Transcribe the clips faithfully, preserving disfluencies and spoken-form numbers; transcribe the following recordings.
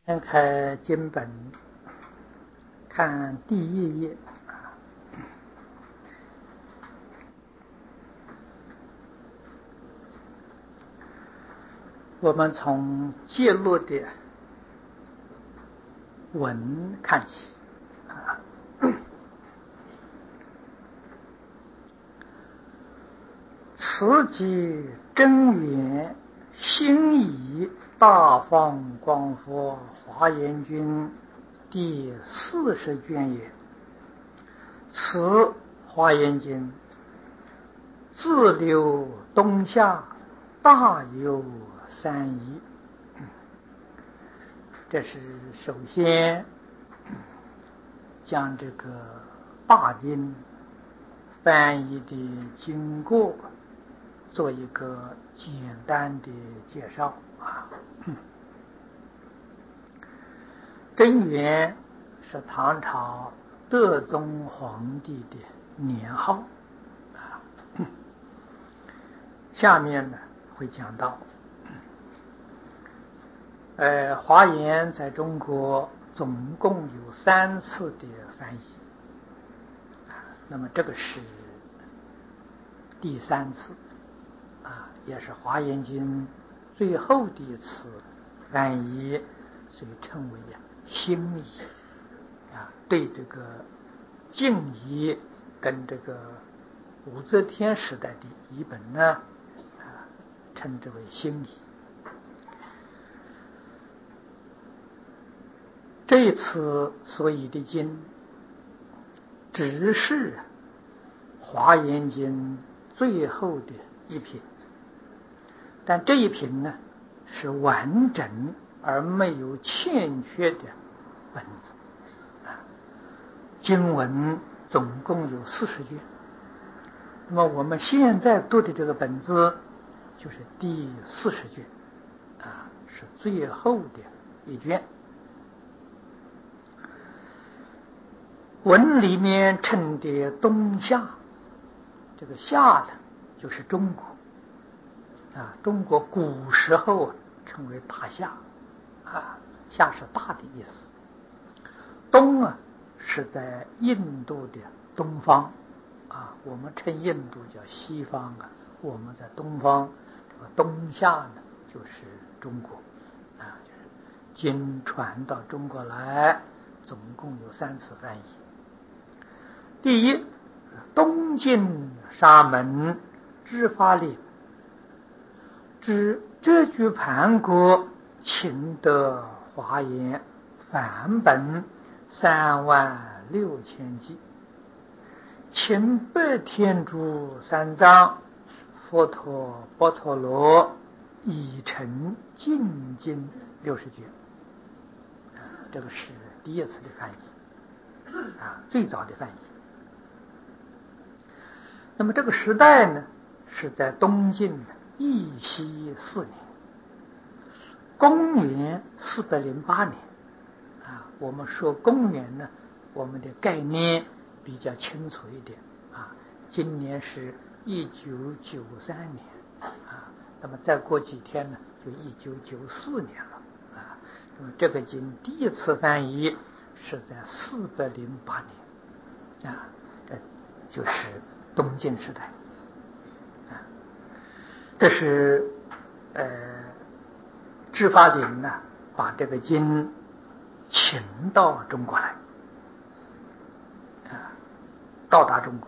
先开经本，看第一页。我们从介入的文看起。此即真元心仪大放光佛华严经第四十卷也。此华严经自流东下，大有三义。这是首先将这个大经翻译的经过做一个简单的介绍啊。贞元是唐朝德宗皇帝的年号啊。下面呢会讲到，呃，华严在中国总共有三次的翻译，那么这个是第三次啊，也是华严经最后的一次翻译，所以称为新译啊。对这个净译跟这个武则天时代的译本呢，啊，称之为新译。这一次所译的经只是华严经最后的一品，但这一品呢是完整而没有欠缺的本子啊。经文总共有四十卷，那么我们现在读的这个本子就是第四十卷啊，是最后的一卷。文里面称的东夏，这个夏呢就是中国啊，中国古时候称为大夏啊，夏是大的意思。东啊是在印度的东方啊，我们称印度叫西方啊，我们在东方，这个东夏呢就是中国啊，就是经传到中国来，总共有三次翻译。第一，东晋沙门支法令知这句盘国请得华严梵本三万六千记，请百天竺三藏佛陀波陀罗已成净经六十卷。这个是第一次的翻译啊，最早的翻译。那么这个时代呢，是在东晋义熙四年，公元四百零八年啊。我们说公元呢，我们的概念比较清楚一点啊。今年是一九九三年啊，那么再过几天呢，就一九九四年了啊。那么这个经第一次翻译是在四百零八年啊，这就是东晋时代啊。这是呃支法令呢把这个经请到中国来啊，到达中国。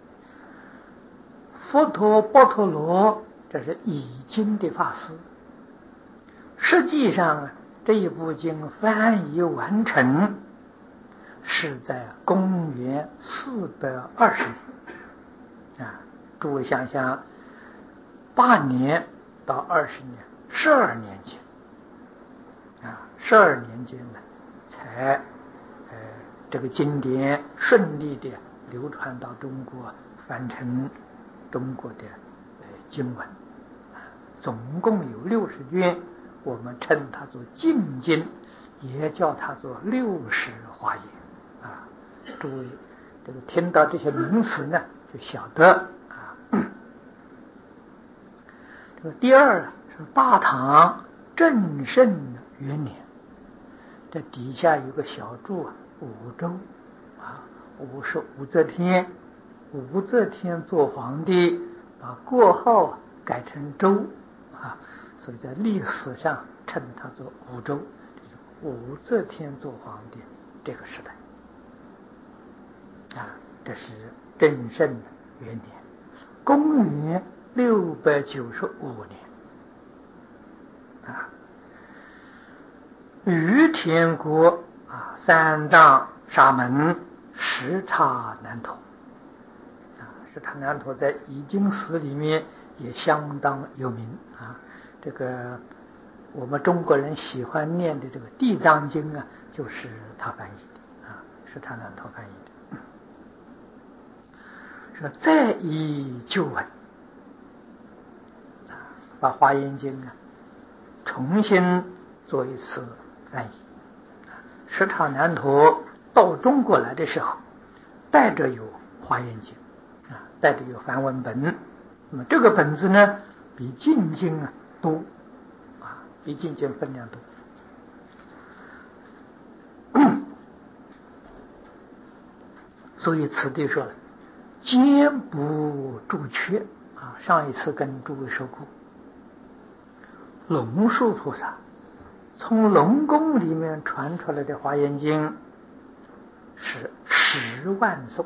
佛陀波陀罗这是译经的法师，实际上这一部经翻译完成是在公元四百二十年啊。诸位想想，八年到二十年，十二年间啊，十二年间呢，才呃这个经典顺利的流传到中国，翻成中国的呃经文，总共有六十卷，我们称它做净经，也叫它做六十华严啊。诸位这个听到这些名词呢，就晓得啊。这个第二是大唐正圣元年， 这底下有个小注啊，武周啊，武是武则天，武则天做皇帝，把国号改成周啊，所以在历史上称他做武周，武则天做皇帝这个时代啊，这是正圣元年，公元六百九十五年啊。于天国啊，三藏沙门什刹难陀啊，什刹难陀在易经史里面也相当有名啊。这个我们中国人喜欢念的这个《地藏经》啊，就是他翻译的啊，什刹难陀翻译的。说再以旧文啊，把《华严经》啊重新做一次翻译。什刹难陀到中国来的时候，带着有《华严经》啊，带着有梵文本。那么这个本子呢，比净经啊多啊，比净经分量多。所以此地说了，兼不注缺啊。上一次跟诸位说过，龙树菩萨从龙宫里面传出来的《华严经》是十万颂，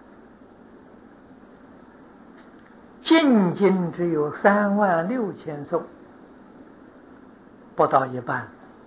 净经只有三万六千颂，不到一半，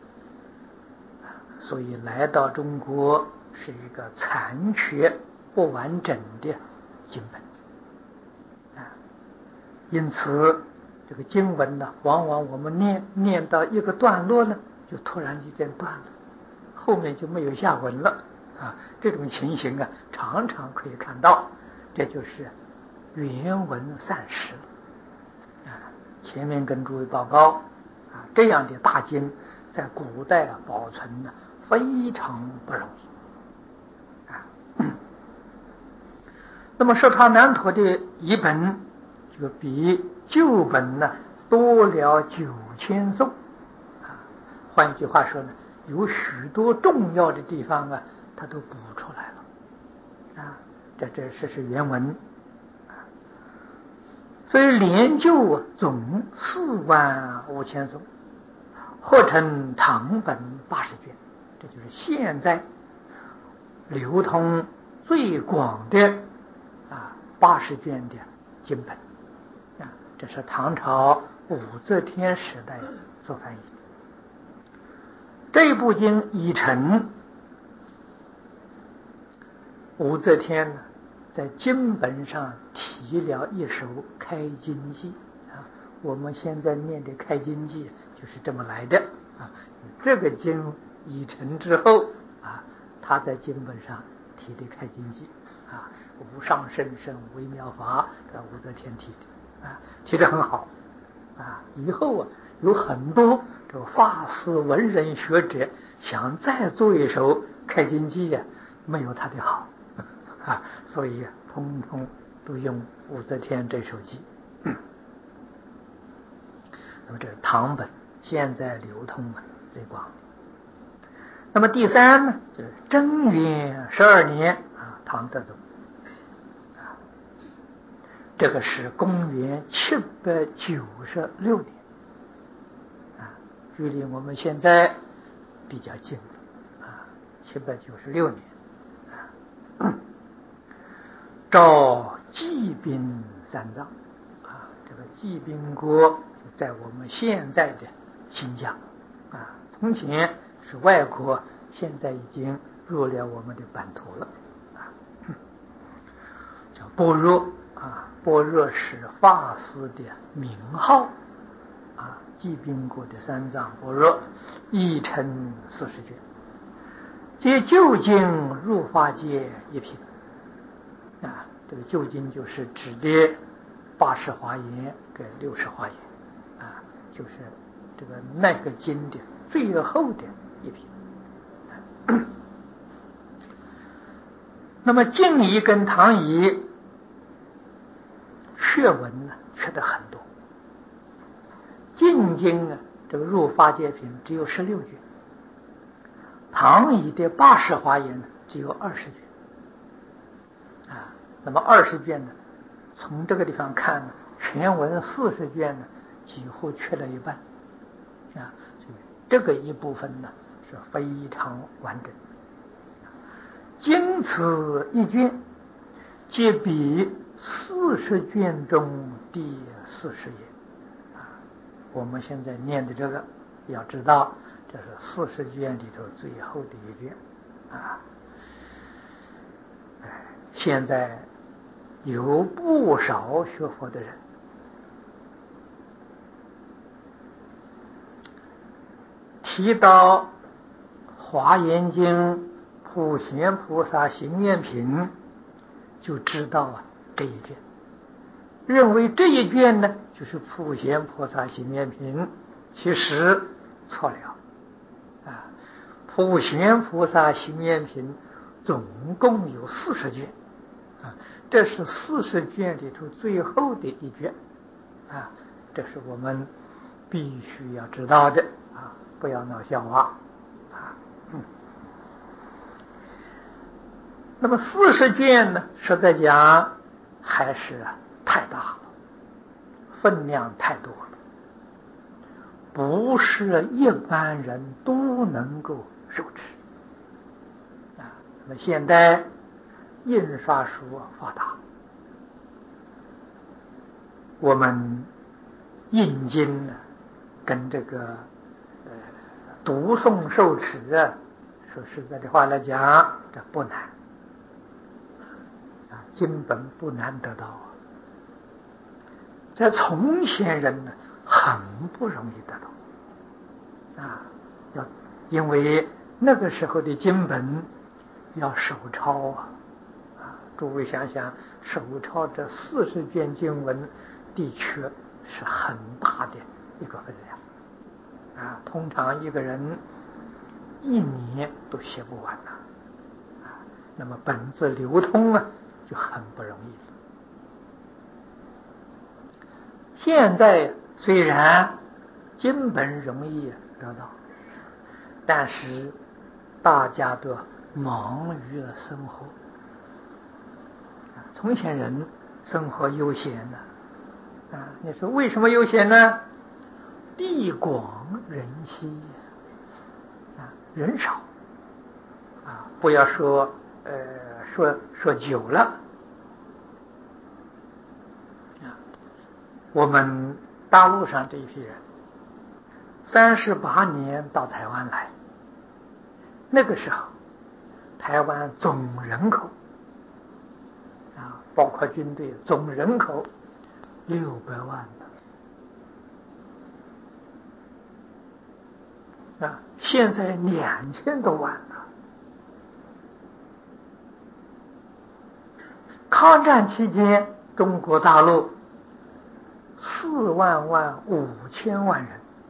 所以来到中国是一个残缺不完整的经本啊。因此这个经文呢，往往我们念念到一个段落呢，就突然之间断了，后面就没有下文了啊。这种情形啊，常常可以看到，这就是原文散失啊。前面跟诸位报告啊，这样的大经在古代啊保存呢非常不容易啊。那么什刹难陀的译本就比旧本呢多了九千颂啊。换一句话说呢，有许多重要的地方啊，它都补出来了啊。这这这是原文啊。所以连就总四万五千颂，合成唐本八十卷，这就是现在流通最广的啊八十卷的经本啊。这是唐朝武则天时代所翻译的。这部经已成，武则天呢在经本上提了一首开经记啊。我们现在念的开经记就是这么来的啊。这个经已成之后啊，他在经本上提的开经记啊，无上甚深微妙法，这武则天提的啊，提得很好啊。以后啊，有很多这个法师文人学者想再做一首开经记呀、啊，没有他的好啊，所以啊，通通都用武则天这首记。那么这是唐本，现在流通啊最广。那么第三呢，就是贞元十二年啊，唐德宗啊，这个是公元七百九十六年啊，距离我们现在比较近啊，七百九十六年啊。召济宾三藏啊，这个济宾国在我们现在的新疆啊，从前是外国，现在已经入了我们的版图了啊。叫般若啊，般若是法师的名号啊。济宾国的三藏般若译成四十卷，皆究竟入法界一品啊。这个究竟就是指的八十华严跟六十华严啊，就是这个那个经的最后的一品。那么净仪跟唐仪学文呢缺的很多，净经啊这个入法界品只有十六卷， 唐译的八十华严呢，只有二十卷啊。那么二十卷呢，从这个地方看呢，全文四十卷呢，几乎缺了一半啊。所以这个一部分呢是非常完整。经此一卷，皆比四十卷中第四十页啊。我们现在念的这个，要知道这是四十卷里头最后的一卷啊。现在有不少学佛的人提到《华严经》普贤菩萨行愿品，就知道啊这一卷，认为这一卷呢就是普贤菩萨行愿品，其实错了啊。普贤菩萨行愿品总共有四十卷啊，这是四十卷里头最后的一卷啊，这是我们必须要知道的啊，不要闹笑话啊。嗯，那么四十卷呢，实在讲还是太大了，分量太多了，不是一般人都能够受持啊。那么现在印刷术发达，我们印经呢，跟这个呃读诵受持啊，说实在的话来讲，这不难啊，经本不难得到啊。在从前人呢，很不容易得到啊，要因为那个时候的经本要手抄啊。诸位想想，手抄这四十卷经文，的确是很大的一个分量啊。通常一个人一年都写不完了啊，那么本子流通啊，就很不容易了。现在虽然经本容易得到，但是大家都忙于了生活。从前人生活悠闲呢啊，你说为什么悠闲呢？地广人稀啊，人少啊，不要说呃说说久了啊。我们大陆上这一批人，三十八年到台湾来，那个时候台湾总人口啊，包括军队总人口六百万的啊，现在两千多万了。抗战期间，中国大陆四万万五千万人，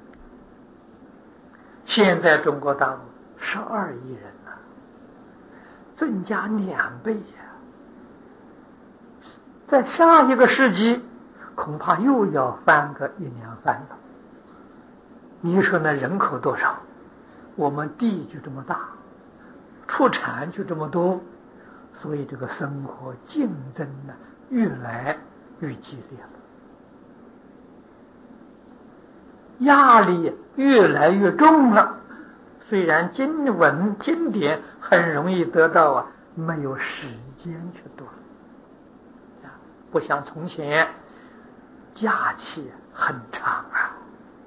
现在中国大陆十二亿人了，增加两倍呀！在下一个世纪，恐怕又要翻个一两番了。你说那人口多少？我们地就这么大，出产就这么多，所以这个生活竞争呢，越来越激烈了，压力越来越重了。虽然经文经典很容易得到啊，没有时间去读了，不像从前假期很长啊。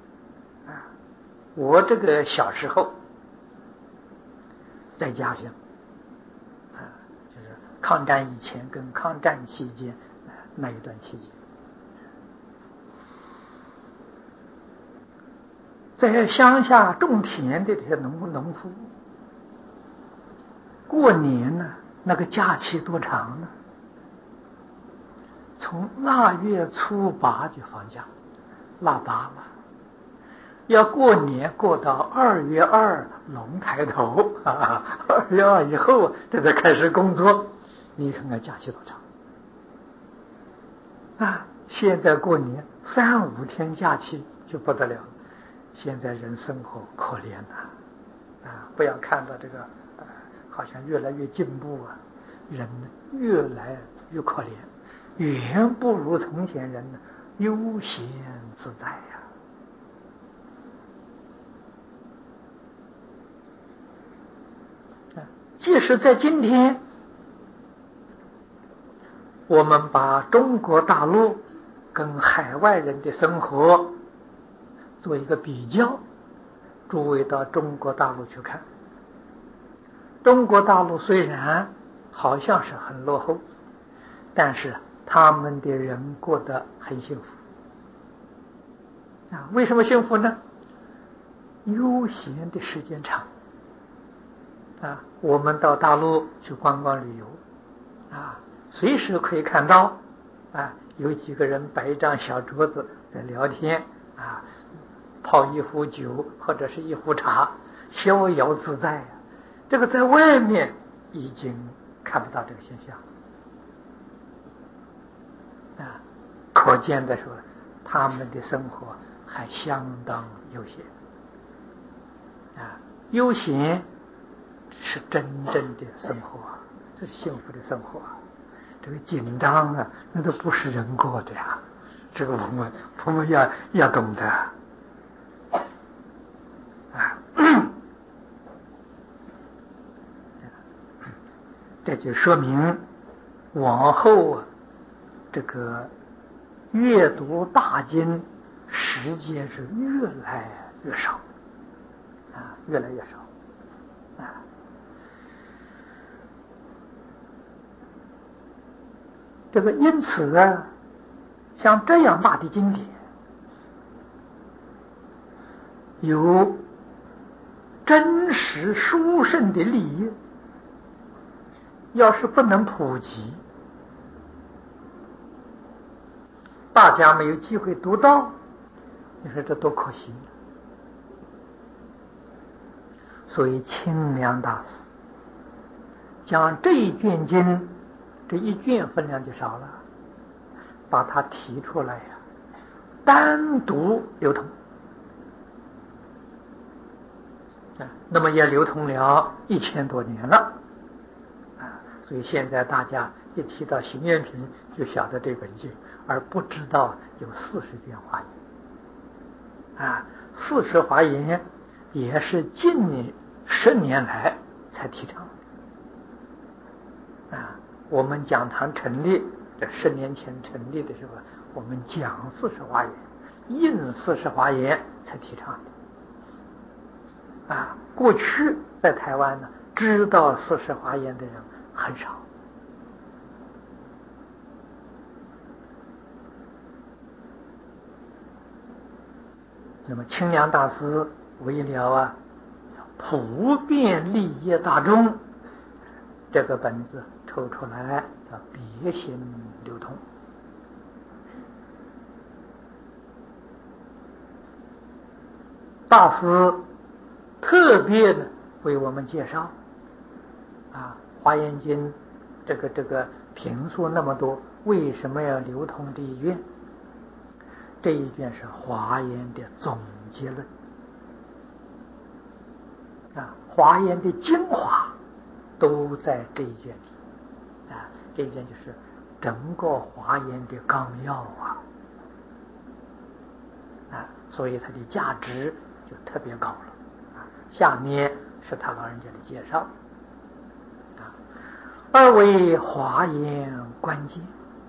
我这个小时候在家乡啊，就是抗战以前跟抗战期间那一段期间，在乡下种田的这些农农夫，过年呢，那个假期多长呢？从腊月初八就放假，腊八了，要过年过到二月二龙抬头啊，二月二以后这才开始工作。你看看假期多长啊！现在过年三五天假期就不得了了。现在人生活可怜呐啊，不要看到这个啊，好像越来越进步啊，人越来越可怜，远不如从前人呢悠闲自在呀。啊，即使在今天，我们把中国大陆跟海外人的生活做一个比较，诸位到中国大陆去看，中国大陆虽然好像是很落后，但是他们的人过得很幸福啊。为什么幸福呢？悠闲的时间长啊。我们到大陆去观光旅游啊，随时可以看到啊，有几个人摆一张小桌子在聊天啊，泡一壶酒或者是一壶茶，逍遥自在啊。这个在外面已经看不到这个现象啊，可见的说，他们的生活还相当悠闲啊。悠闲是真正的生活，是幸福的生活。这个紧张啊，那都不是人过的呀。这个我们我们要要懂得啊。这就说明往后啊，这个阅读大经时间是越来越少啊，越来越少啊。这个因此啊，像这样大的经典，有真实殊胜的利益，要是不能普及，大家没有机会读到，你说这多可惜。所以清凉大师将这一卷经，这一卷分量就少了，把它提出来呀、啊，单独流通啊，那么也流通了一千多年了啊。所以现在大家一提到行愿品，就晓得这本经，而不知道有四十卷华严啊。四十华严也是近十年来才提倡的啊。我们讲堂成立，这十年前成立的时候，我们讲四十华严，印四十华严才提倡的啊。过去在台湾呢，知道四十华严的人很少。那么清凉大师为了啊普遍利益大众，这个本子抽出来叫别行流通。大师特别的为我们介绍啊，华严经这个这个评述那么多，为什么要流通这一卷？这一卷是华严的总结论啊，华严的精华都在这一卷里啊。这一卷就是整个华严的纲要啊啊，所以它的价值就特别高了啊。下面是他老人家的介绍啊。二为华严关键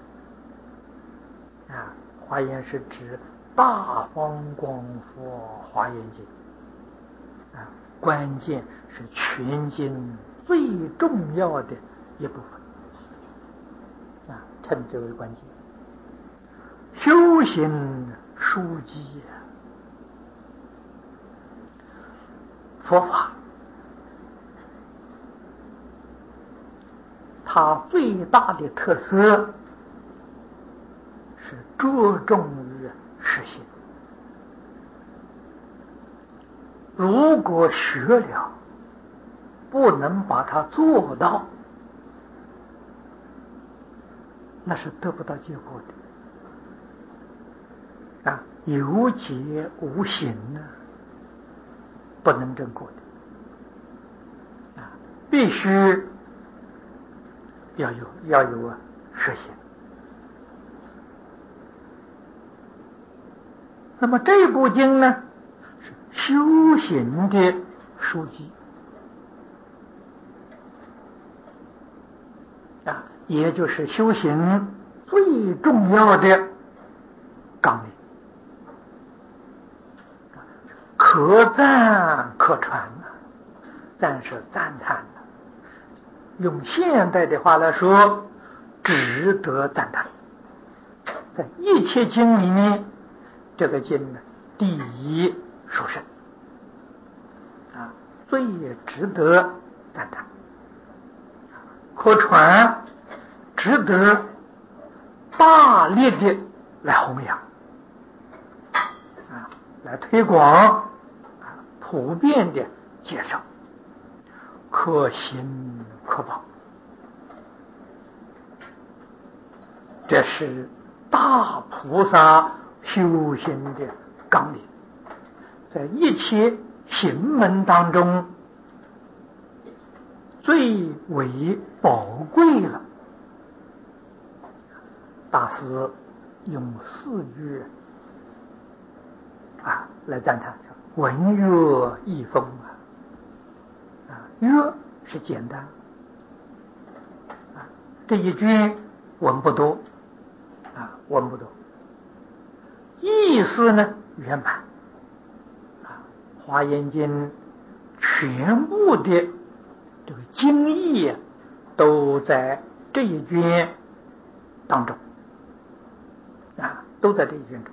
啊，华严是指大方广佛华严经啊，关键是全经最重要的一部分啊，称之为关键。修行书籍佛法，它最大的特色是着重于实行。如果学了不能把它做到，那是得不到结果的啊。有结无行呢，不能证果的必须要有要有啊实行。那么这部经呢，是修行的书籍啊，也就是修行最重要的纲领，可赞可传啊，赞是赞叹的，用现代的话来说，值得赞叹。在一切经里面，这个经呢，第一殊胜啊，最值得赞叹，可传，值得大力的来弘扬啊，来推广啊，普遍的介绍，可行可报，这是大菩萨修行的纲领，在一切行门当中最为宝贵了。大师用四句啊来赞叹：文约易风啊，啊，约是简单啊，这一句文不多啊，文不多，意思呢圆满啊，《华严经》全部的这个经义都在这一卷当中啊，都在这一卷中。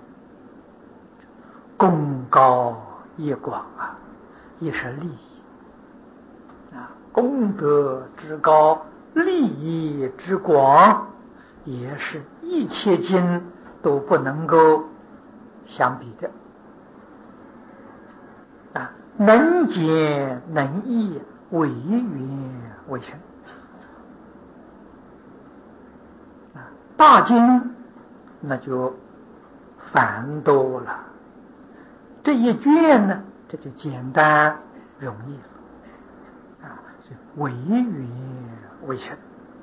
功高业广啊，也是利益啊，功德之高，利益之广，也是一切经都不能够相比的啊，能解能易，为圆为深啊，大经那就繁多了，这一卷呢，这就简单容易了啊，为圆为深。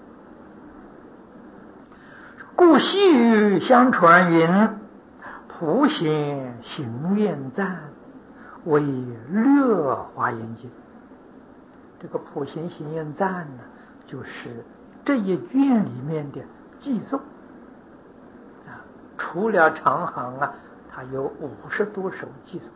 故细语相传云：普贤行愿赞，为略华严经。这个普贤行愿赞呢，就是这一卷里面的寄颂啊，除了长行啊，它有五十多首寄颂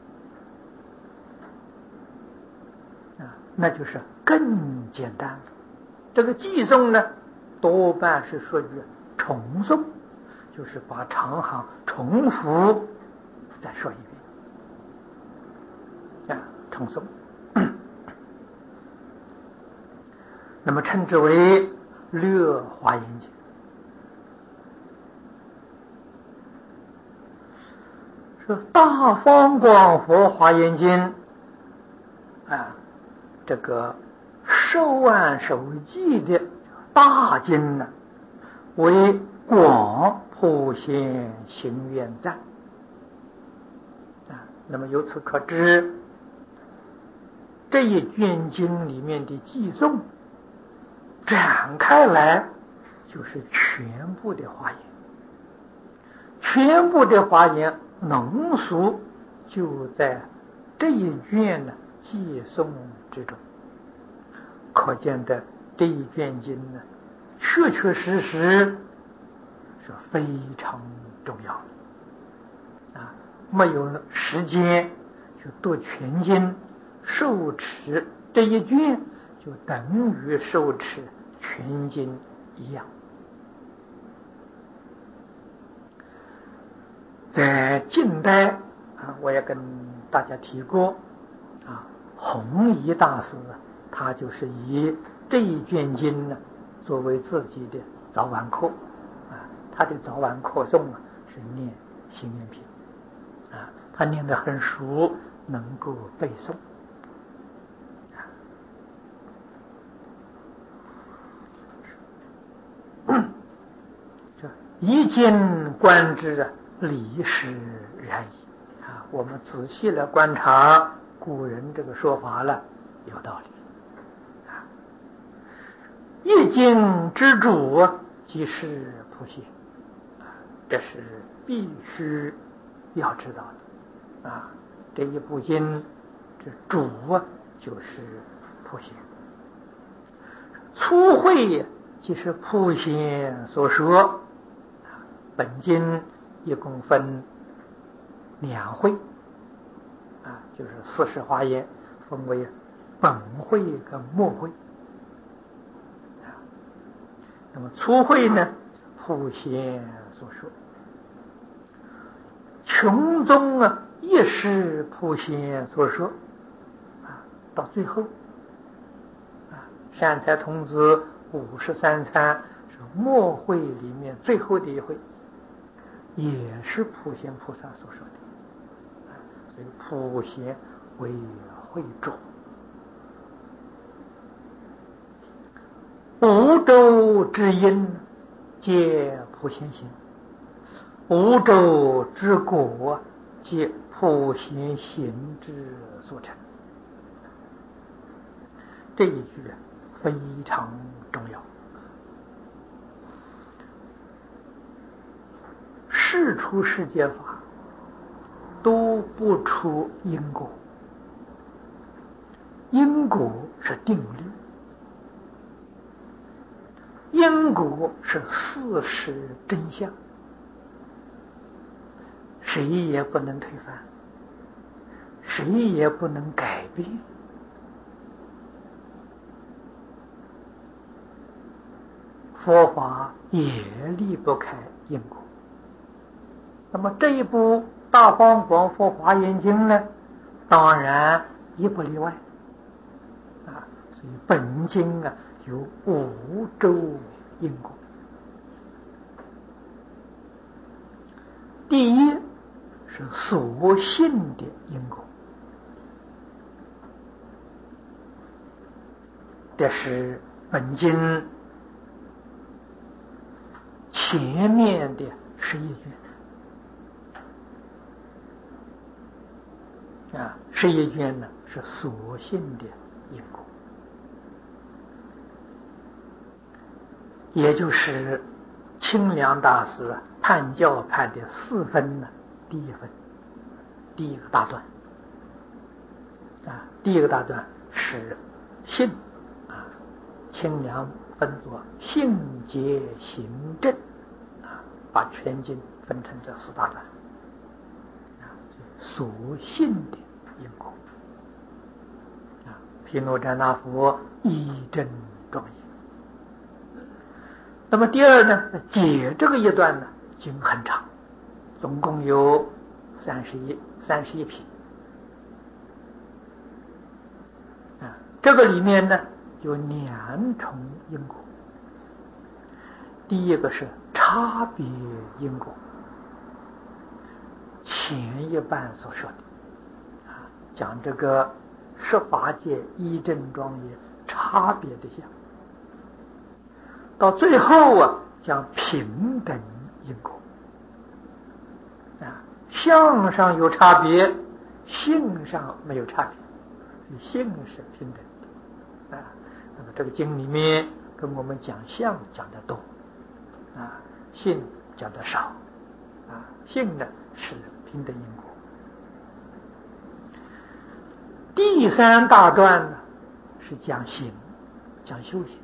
啊，那就是更简单了。这个寄颂呢，多半是属于重诵，就是把长行重复再说一遍啊，重诵。那么称之为略华严经。说大方广佛华严经啊，这个受案受记的大经呢，为广普贤行愿赞啊。那么由此可知，这一卷经里面的寄颂展开来，就是全部的华严，全部的华严浓缩就在这一卷呢寄颂之中。可见的这一卷经呢，确确实实是非常重要的啊！没有时间去读全经，受持这一卷就等于受持全经一样。在近代啊，我也跟大家提过啊，弘一大师他就是以这一卷经呢作为自己的早晚课啊，他的早晚课诵啊是念心愿品啊，他念得很熟，能够背诵啊。这一经观之啊，理实然矣啊！我们仔细来观察古人这个说法了，有道理啊。 一经之主即是普贤，这是必须要知道的啊！这一部经，这主啊就是普贤。初会即是普贤所说，本经一共分两会啊，就是四十华严分为本会跟末会。那么初会呢，普贤所说，穷宗啊也是普贤所说啊，到最后啊，善财童子五十三参是末会里面最后的一会，也是普贤菩萨所说的，啊，所以普贤为会主。五洲之因皆普贤行，五洲之果皆普贤行之所成。这一句非常重要。事出世间法都不出因果，因果是定律，因果是事实真相，谁也不能推翻，谁也不能改变。佛法也离不开因果。那么这一部《大方广佛华严经》呢，当然也不例外啊。所以本经啊有五洲因果。第一是所信的因果，这是本经前面的十一卷啊，十一卷呢是所信的因果，也就是清凉大师判教判的四分呢，第一分，第一个大段啊，第一个大段是信啊，清凉分作信解行证啊，把全经分成这四大段啊，所信的因果啊，毗卢遮那佛一真庄严。那么第二呢，解这个一段呢，经很长，总共有三十一三十一品啊。这个里面呢有两重因果，第一个是差别因果，前一半所说的啊，讲这个十法界一真庄严差别的相，到最后啊讲平等因果啊，相上有差别，性上没有差别，所以性是平等的啊。那么这个经里面跟我们讲相讲得多啊，性讲得少啊，性呢是平等因果。第三大段呢是讲行，讲修行，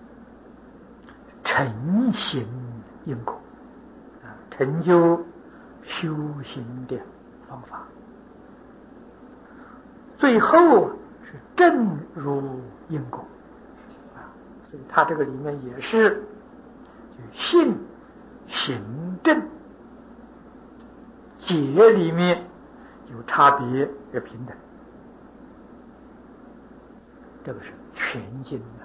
成行因果啊，成就修行的方法。最后是正如因果啊，所以它这个里面也是就信行正解里面有差别而平等，这个是全经啊。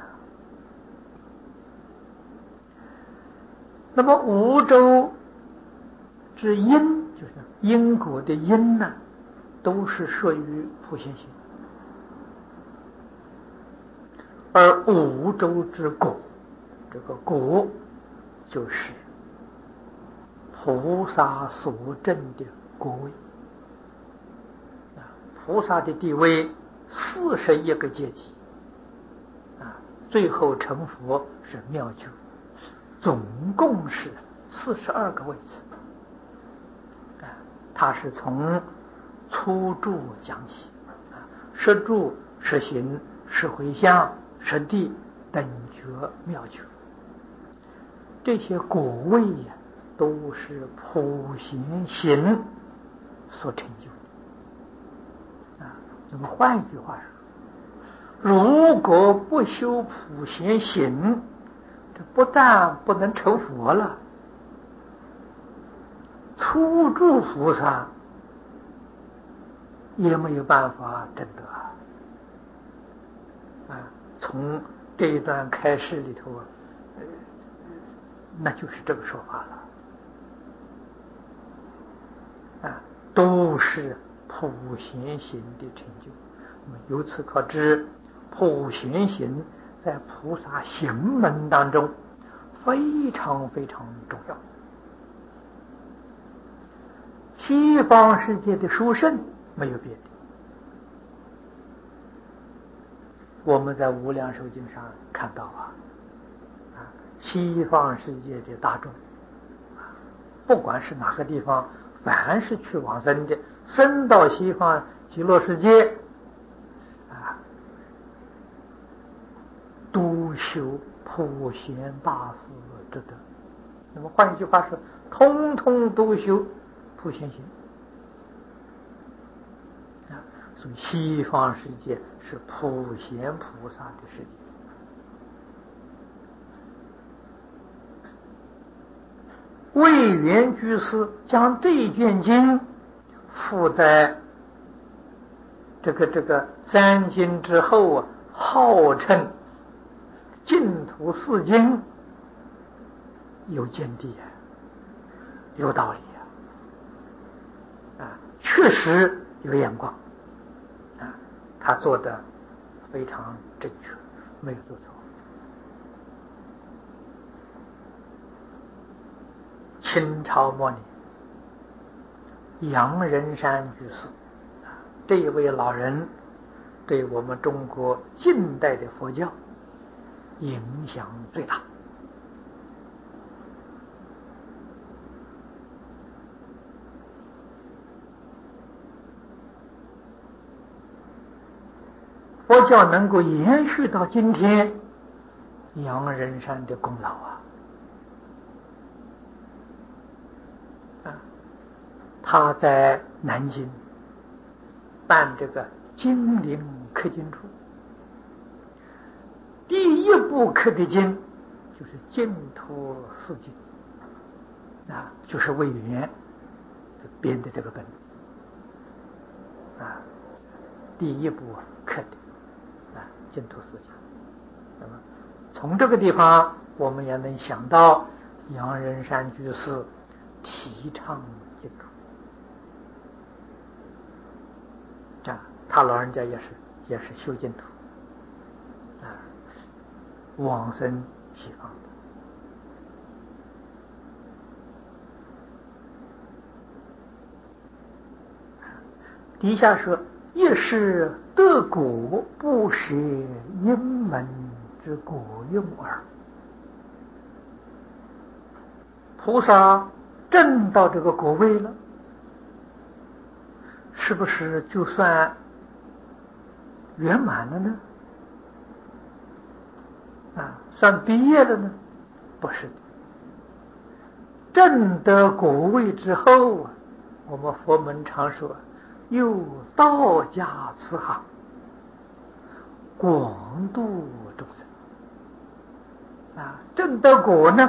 那么五洲之因，就是因果的因呢，都是属于普贤行，而五洲之果，这个果就是菩萨所证的果位啊。菩萨的地位四十一个阶级啊， 最后成佛是妙觉，总共是四十二个位次。啊，他是从初住讲起，啊，十住、十行、十回向、十地、等觉、妙觉，这些果位呀，都是普贤行所成就的。啊，那么换一句话说，如果不修普贤行，这不但不能成佛了，初住菩萨也没有办法证得啊！啊，从这一段开示里头，呃，那就是这个说法了。啊，都是普贤行的成就。那么由此可知，普贤行在菩萨行门当中非常非常重要。西方世界的殊胜没有别的，我们在无量寿经上看到啊，啊，西方世界的大众，啊，不管是哪个地方，凡是去往生的，生到西方极乐世界，啊，都修普贤大士之德。那么换一句话说，通通都修普贤行。啊，所以西方世界是普贤菩萨的世界。慧远居士将这一卷经附在这个这个三经之后啊，号称净土四经，有见地啊，有道理啊，啊，确实有眼光啊，他做的非常正确，没有做错。清朝末年，杨仁山居士，这一位老人对我们中国近代的佛教影响最大。佛教能够延续到今天，杨仁山的功劳啊！啊，他在南京办这个金陵刻经处，第一部刻的经就是净土四经，啊，就是魏源编的这个本子，啊，第一部刻的啊净土四经。那么从这个地方，我们也能想到杨仁山居士提倡净土啊，他老人家也是也是修净土啊，往生西方的。底下说，亦是得果不舍因门之果用耳。菩萨证到这个果位了，是不是就算圆满了呢？啊，算毕业了呢？不是的。证得果位之后啊，我们佛门常说，有道家慈航，广度众生。啊，证得果呢，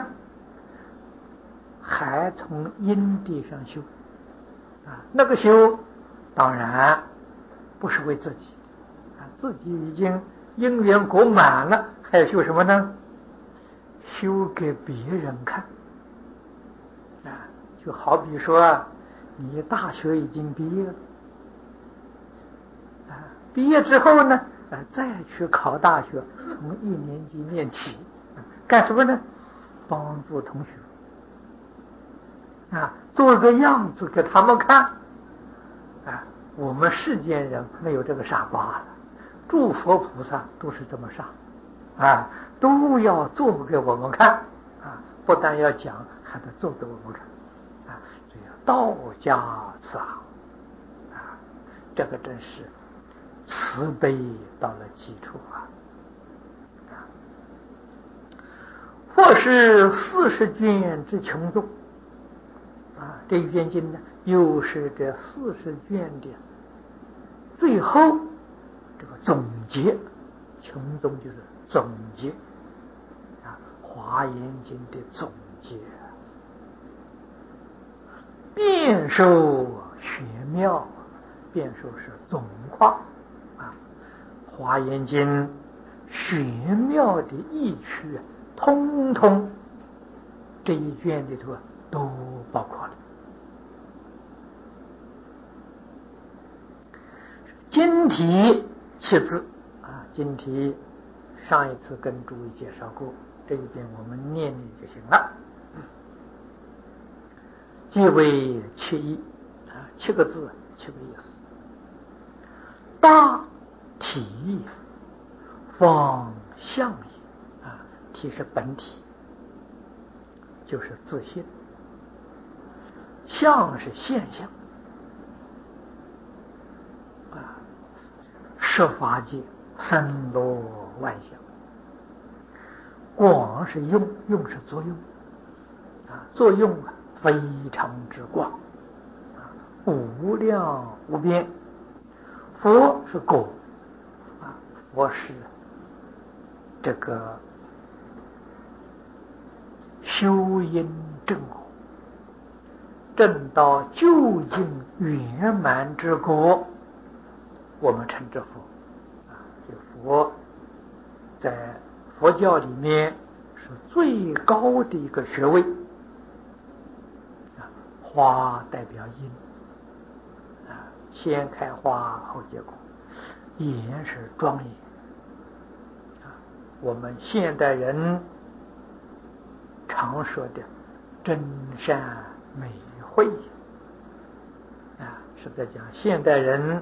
还从因地上修。啊，那个修当然不是为自己，啊，自己已经因缘果满了，还要修什么呢？修给别人看。啊，就好比说啊，你大学已经毕业了，啊，毕业之后呢，啊，再去考大学，从一年级念起，啊，干什么呢？帮助同学。啊，做个样子给他们看。啊，我们世间人没有这个傻瓜了，诸佛菩萨都是这么傻。 啊，都要做给我们看啊，不但要讲，还得做给我们看啊。所以道家慈航啊，这个真是慈悲到了极处啊。或是四十卷之穷宗啊，这一卷经呢，又是这四十卷的最后这个总结，穷宗就是总结啊，华严经的总结，辩受玄妙，辩受是总括啊，华严经玄妙的义趣，通通这一卷里头都包括了。经题七字啊，经题上一次跟诸位介绍过，这一遍我们念念就行了。即为七义啊，七个字，七个意思。大体方相也啊，体是本体，就是自性；相是现象啊，十法界森罗万象。广是用，用是作用啊，作用啊非常之广啊，无量无边。佛是果啊，佛是这个修因正果，正到究竟圆满之果，我们称之佛啊。这佛在佛教里面是最高的一个学位啊，花代表因啊，先开花后结果，严是庄严啊。我们现代人常说的真善美慧啊，是在讲现代人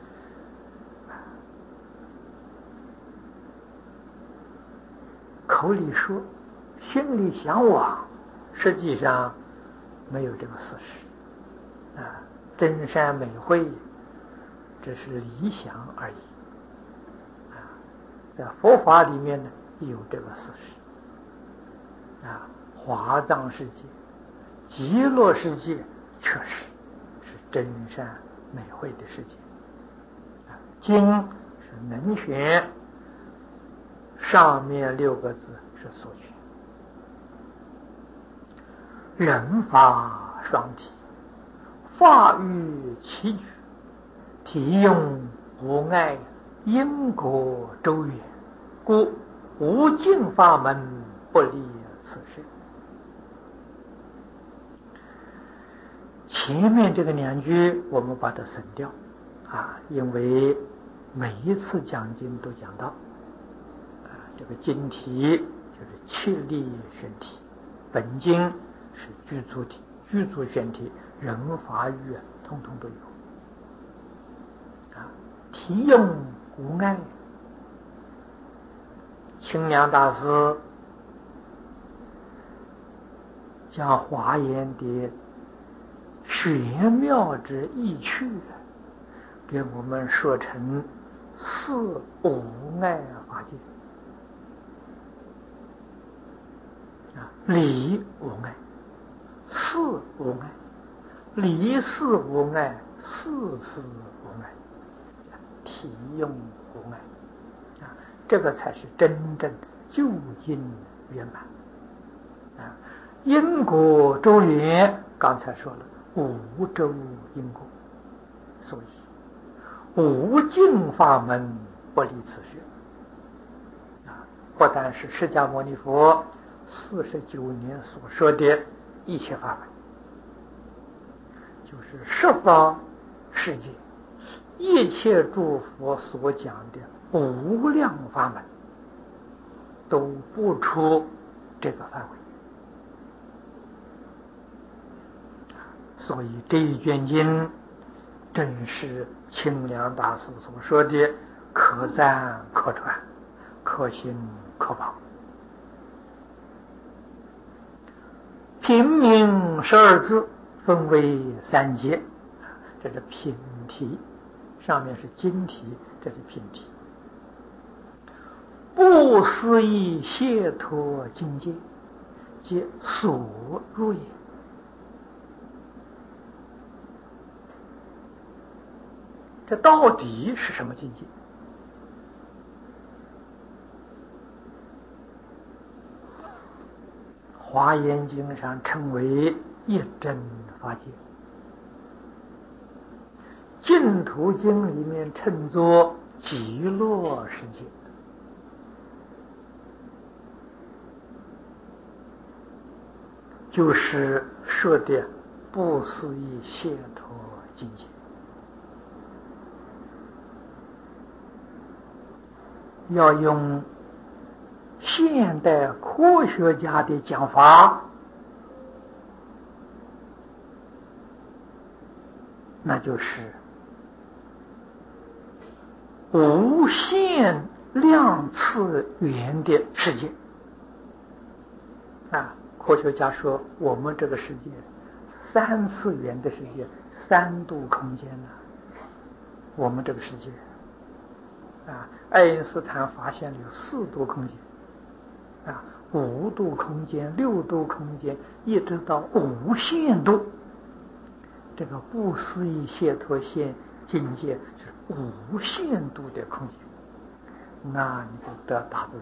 口里说，心里向往，实际上没有这个事实啊。真善美慧只是理想而已啊，在佛法里面呢有这个事实啊。华藏世界、极乐世界确实是真善美慧的世界啊。经是能选，上面六个字是所选。人法双体，法欲齐举，体用无碍，因果周远，故无尽法门不离此事。前面这个两句我们把它省掉啊，因为每一次讲经都讲到啊，这个经题就是切立选题，本经是具足题，具足选题，人法欲通通都有啊。题用无碍，清凉大师将华严的玄妙之意趣给我们说成四无碍法界啊，理无碍，事无碍，理事无碍，事事无碍，体用无碍啊，这个才是真正究竟圆满啊。因果周圆，刚才说了五周因果，所以无尽法门不离此学啊。不但是释迦牟尼佛四十九年所说的一切法门，就是十方世界一切诸佛所讲的无量法门，都不出这个范围。所以这一卷经正是清凉大师所说的可赞可传可信可报。平明十二字分为三节，这是品题，上面是经题，这是品题。不思议解脱境界，皆所入也。这到底是什么境界？华严经上称为一真法界，净土经里面称作极乐世界。就是说的不思议解脱境界。要用现代科学家的讲法，那就是无限量次元的世界啊！科学家说，我们这个世界三次元的世界，三度空间呢、啊，我们这个世界啊，爱因斯坦发现了有四度空间啊，五度空间、六度空间，一直到无限度。这个不思议解脱现境界是无限度的空间，那你就得大自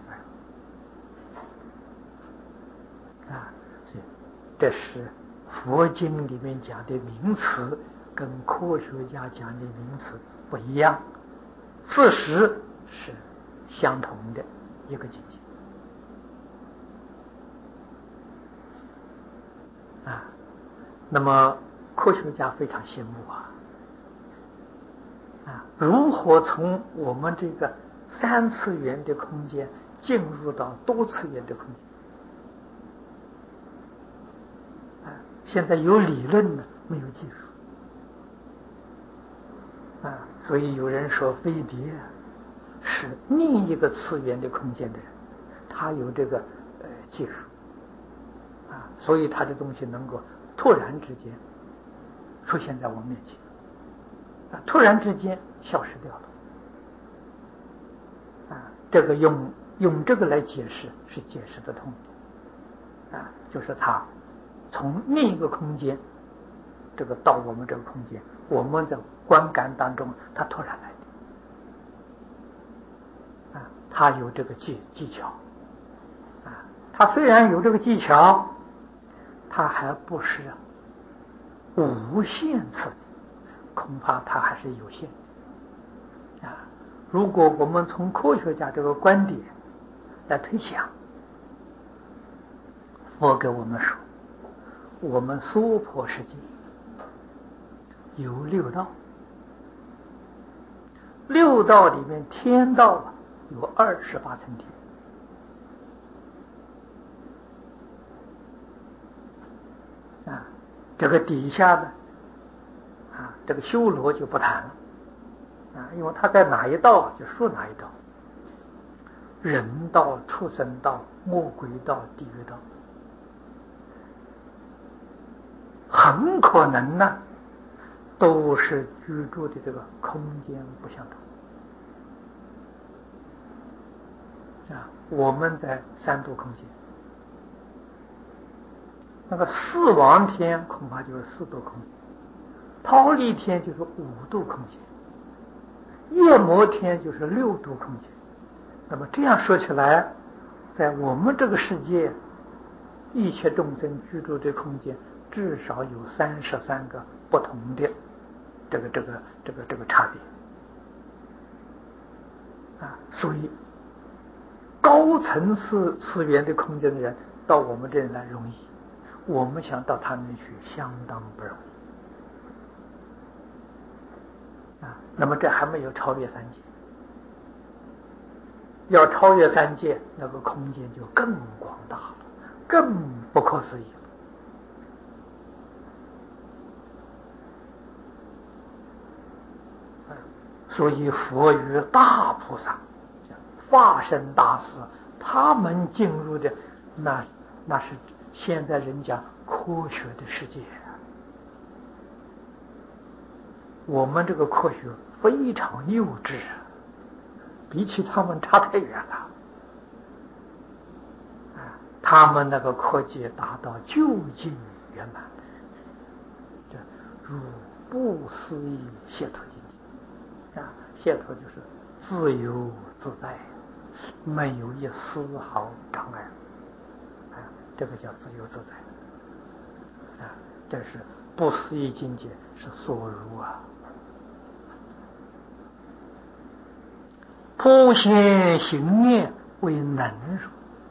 在啊！这是佛经里面讲的名词，跟科学家讲的名词不一样，事实是相同的一个境界啊。那么科学家非常羡慕啊啊！如何从我们这个三次元的空间进入到多次元的空间？现在有理论了，没有技术啊，所以有人说飞碟是另一个次元的空间的人，他有这个呃技术啊，所以他的东西能够突然之间出现在我面前啊，突然之间消失掉了啊，这个用用这个来解释是解释得通的啊，就是他从另一个空间，这个到我们这个空间，我们的观感当中，它突然来的，啊，他有这个技技巧，啊，他虽然有这个技巧，他还不是无限次，恐怕他还是有限的，啊，如果我们从科学家这个观点来推想，佛给我们说，我们娑婆世界有六道，六道里面天道有二十八层天啊，这个底下呢啊，这个修罗就不谈了啊，因为他在哪一道就说哪一道，人道、畜生道、魔鬼道、地狱道，很可能呢都是居住的这个空间不相同啊。我们在三度空间，那个四王天恐怕就是四度空间，忉利天就是五度空间，夜摩天就是六度空间。那么这样说起来，在我们这个世界，一切众生居住的空间至少有三十三个不同的这个这个这个这个差别啊，所以高层次次元的空间的人到我们这里来容易，我们想到他们去相当不容易啊。那么这还没有超越三界，要超越三界，那个空间就更广大了，更不可思议了。所以佛与大菩萨、法身大士， 他们进入的那那是现在人讲科学的世界，我们这个科学非常幼稚，比起他们差太远了。他们那个科技达到究竟圆满，这如不思议解脱境界啊！解脱就是自由自在，没有一丝毫障碍啊！这个叫自由自在啊！这是不思议境界，是所如啊！普贤行念为能如。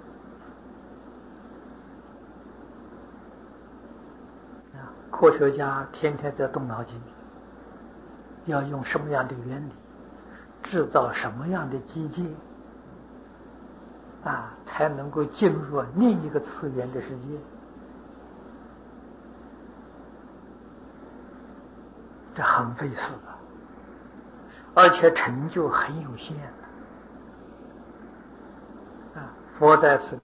科学家天天在动脑筋，要用什么样的原理制造什么样的机械啊，才能够进入另一个次元的世界。这很费事啊，而且成就很有限啊。佛在此